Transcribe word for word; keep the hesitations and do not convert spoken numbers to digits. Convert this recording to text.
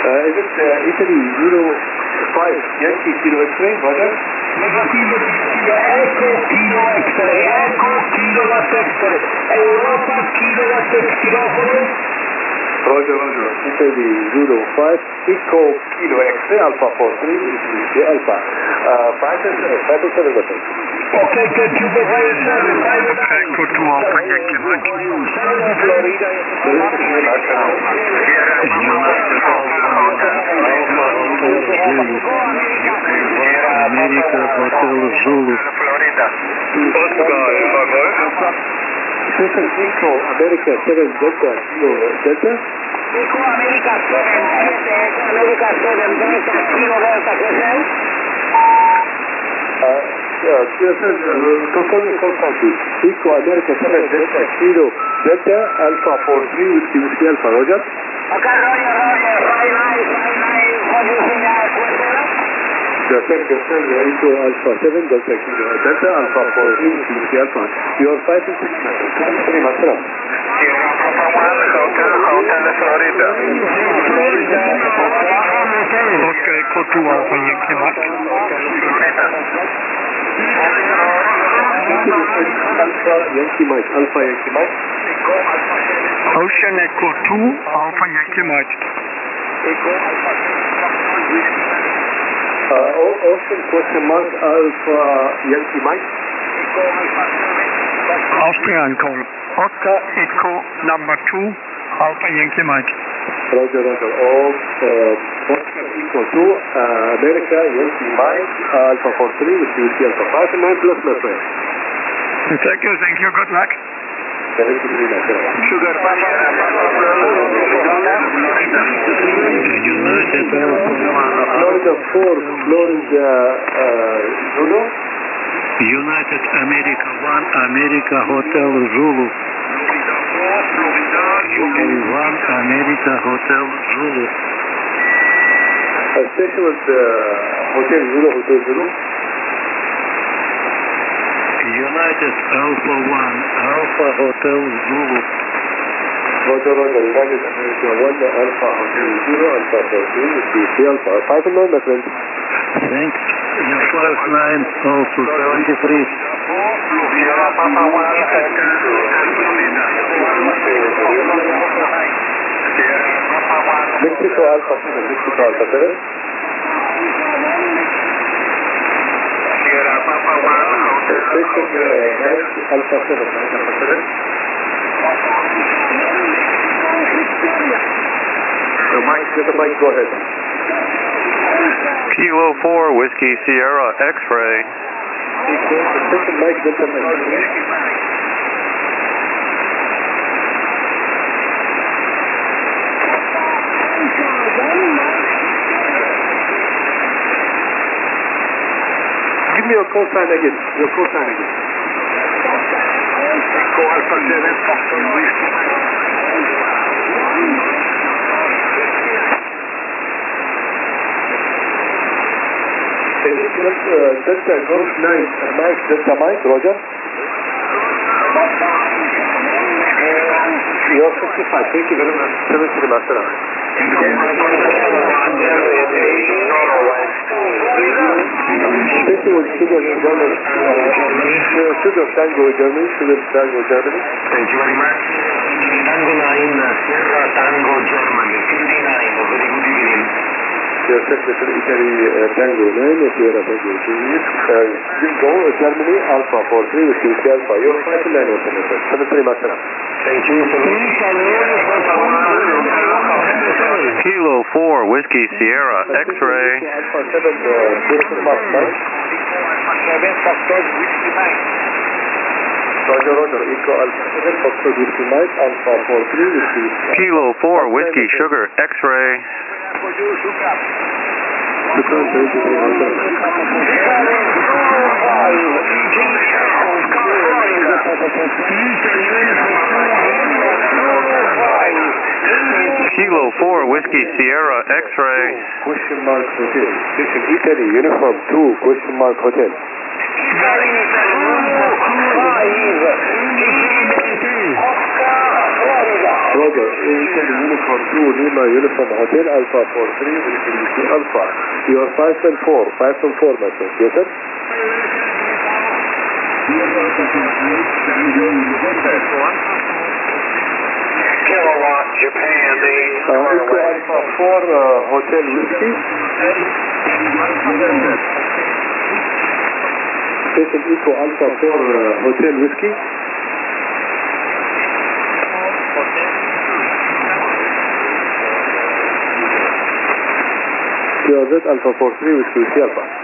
Uh, is it uh, Italy zero five Yankee Kilo X-ray, Roger? Negativo, Echo Kilo X-ray, Echo Kilowatt X-ray, Europa Kilowatt X-ray. Roger, Roger. Italy zero five Echo Kilo X-ray, Alpha four three, Italy Alpha. Uh, Francis, Francis, Francis. Okay, thank you very much. Echo two Alpha Yankee Mike. Florida. America Hotel Zulu. System Echo America seven Delta Kilo Delta. Echo America seven, America seven Delta Kilo Delta, ¿qué es él? Yeah, confirm your call country. Echo America seven Delta Kilo Delta Alpha four three Whiskey Whiskey Alpha, Roger? Okay, Roger, Roger, five nine, five nine, what do you think I have? The same concern, Echo Alpha seven Delta Kilo Delta Alpha four three Whiskey Whiskey Alpha. You are five and six meters. Three meters. Sierra Papa one, Hotel, Hotel Florida. Okay, Echo two Alpha Yankee Mike. Alpha Yankee Mike, Alpha Yankee Mike. Ocean Echo two Alpha Yankee Mike. Uh, Ocean question mark Alpha Yankee Mike. Austrian call. Oscar Echo number two Alpha Yankee Mike. Roger, Roger. All uh, Oscar Echo two uh, America Yankee Mike Alpha four three with Whiskey Alpha five and nine plus my friend. Thank you, thank you. Good luck. Thank you very much. Sugar Papa. United Florida four, Florida uh, Zulu. United America one, America Hotel Zulu. and one America Hotel Zulu. Uh, station was uh, Hotel Zulu, Hotel Zulu. United Alpha one, Alpha Hotel Zulu. Roger, Roger, United America one, Alpha Hotel Zulu, Alpha fourteen, three Alpha. five and nine, my friend. Thanks. five nine, also seventy-three. Sierra Papa one, Mexico Alpha seven, Mexico Alpha seven. Sierra Papa one, Station uh, Alpha seven, Alpha seven. The mic, get the mic, go ahead. Kilo four, Whiskey Sierra, X-ray. Station mic, get the mic. Give me your call sign again. Your call sign again. Echo Alpha seven, Foxtrot Whiskey. Uh, Delta Golf nine, uh, Mike, Delta Mike, Roger. You're fifty-five, thank you very much. seven three, Master. Station was Sugar Germany. Uh, Sugar Tango Germany, Sugar Tango Germany. Thank you very much. Tango nine, Sierra Tango Germany, fifty-nine, very good evening. Your secretary, Italy, uh, Tango nine, Sierra Tango Germany. Uh, go, Germany, Alpha four three, which is Alpha. You're five and nine, seven three, Master. Thank you. Kilo four, Whiskey Sierra, X-ray. Alpha seven, uh, question mark, Mike. seven, Foxtrot Whiskey Mike. Roger, Roger, Echo Alpha seven, Foxtrot Whiskey Mike, Alpha four three, which is... Kilo four, Whiskey Sugar, X-ray. Kilo four, Whiskey Sierra, X-ray. Question mark Hotel. Station Italy, Uniform two, question mark Hotel. Roger, Hotel Uniform two Lima Uniform Hotel Alpha four three Whiskey Alpha. You are five and four, five and four, my friend. Yes, sir? Kilowatt, Japan, the Uh, Echo Alpha four uh, Hotel Whiskey. Station Echo Alpha four uh, Hotel Whiskey. Q R Z Alpha four three Whiskey Alpha.